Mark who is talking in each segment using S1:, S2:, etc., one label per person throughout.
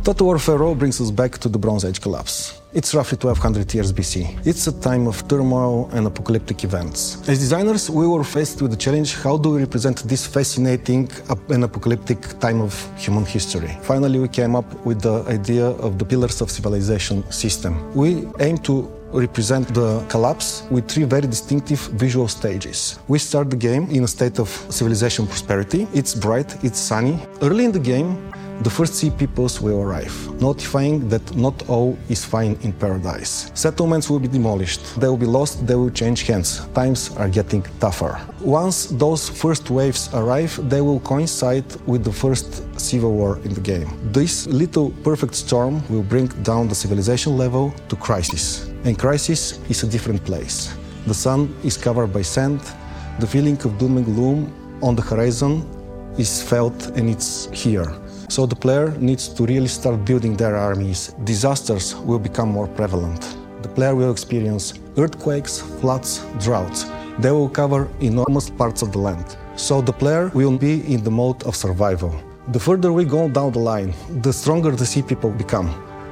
S1: Total War Pharaoh brings us back to the Bronze Age collapse. It's roughly 1200 years BC. It's a time of turmoil and apocalyptic events. As designers, we were faced with the challenge: how do we represent this fascinating and apocalyptic time of human history? Finally, we came up with the idea of the Pillars of Civilization system. We aim to represent the collapse with three very distinctive visual stages. We start the game in a state of civilization prosperity. It's bright, it's sunny. Early in the game, the first sea peoples will arrive, notifying that not all is fine in paradise. Settlements will be demolished, they will be lost, they will change hands. Times are getting tougher. Once those first waves arrive, they will coincide with the first civil war in the game. This little perfect storm will bring down the civilization level to crisis. And crisis is a different place. The sun is covered by sand, the feeling of doom and gloom on the horizon is felt, and it's here. So the player needs to really start building their armies. Disasters will become more prevalent. The player will experience earthquakes, floods, droughts. They will cover enormous parts of the land. So the player will be in the mode of survival. The further we go down the line, the stronger the sea people become.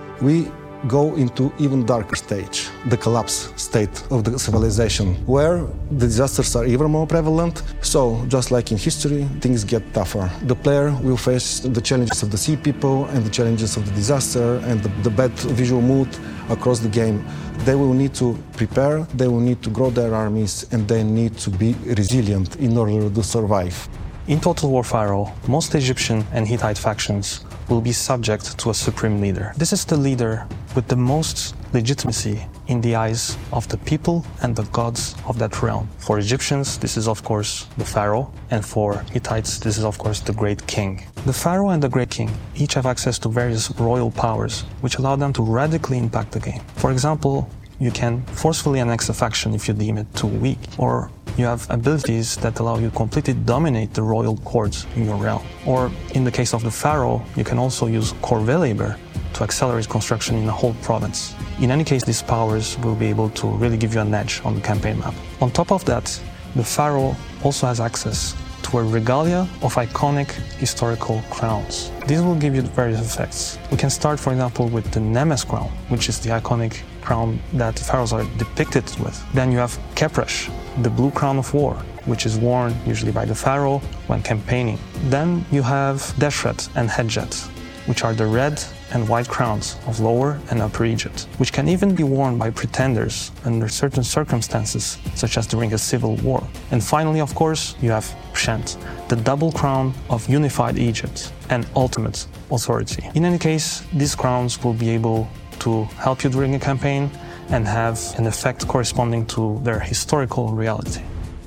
S1: We go into even darker stage, the collapse state of the civilization, where the disasters are even more prevalent. So, just like in history, things get tougher. The player will face the challenges of the sea people and the challenges of the disaster and the bad visual mood across the game. They will need to prepare, they will need to grow their armies, and they need to be resilient in order to survive.
S2: In Total War Pharaoh, most Egyptian and Hittite factions will be subject to a supreme leader. This is the leader with the most legitimacy in the eyes of the people and the gods of that realm. For Egyptians, this is of course the Pharaoh, and for Hittites, this is of course the Great King. The Pharaoh and the Great King each have access to various royal powers, which allow them to radically impact the game. For example, you can forcefully annex a faction if you deem it too weak, or you have abilities that allow you to completely dominate the royal courts in your realm. Or in the case of the Pharaoh, you can also use corvée labor to accelerate construction in a whole province. In any case, these powers will be able to really give you an edge on the campaign map. On top of that, the Pharaoh also has access to a regalia of iconic historical crowns. These will give you various effects. We can start, for example, with the Nemes crown, which is the iconic crown that the pharaohs are depicted with. Then you have Kepresh, the blue crown of war, which is worn usually by the pharaoh when campaigning. Then you have Deshret and Hedjet, which are the red and white crowns of Lower and Upper Egypt, which can even be worn by pretenders under certain circumstances, such as during a civil war. And finally, of course, you have Pshent, the double crown of unified Egypt and ultimate authority. In any case, these crowns will be able to help you during a campaign and have an effect corresponding to their historical reality.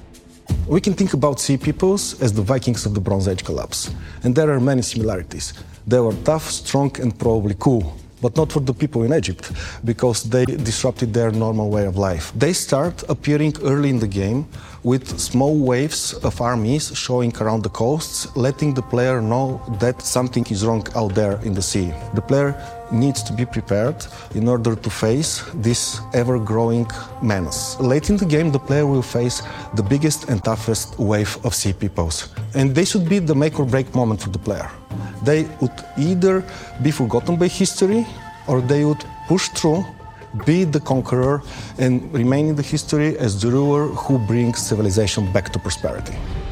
S1: We can think about sea peoples as the Vikings of the Bronze Age collapse, and there are many similarities. They were tough, strong, and probably cool, but not for the people in Egypt, because they disrupted their normal way of life. They start appearing early in the game with small waves of armies showing around the coasts, letting the player know that something is wrong out there in the sea. The player needs to be prepared in order to face this ever-growing menace. Late in the game, the player will face the biggest and toughest wave of sea peoples, and they should be the make or break moment for the player. They would either be forgotten by history, or they would push through, be the conqueror, and remain in the history as the ruler who brings civilization back to prosperity.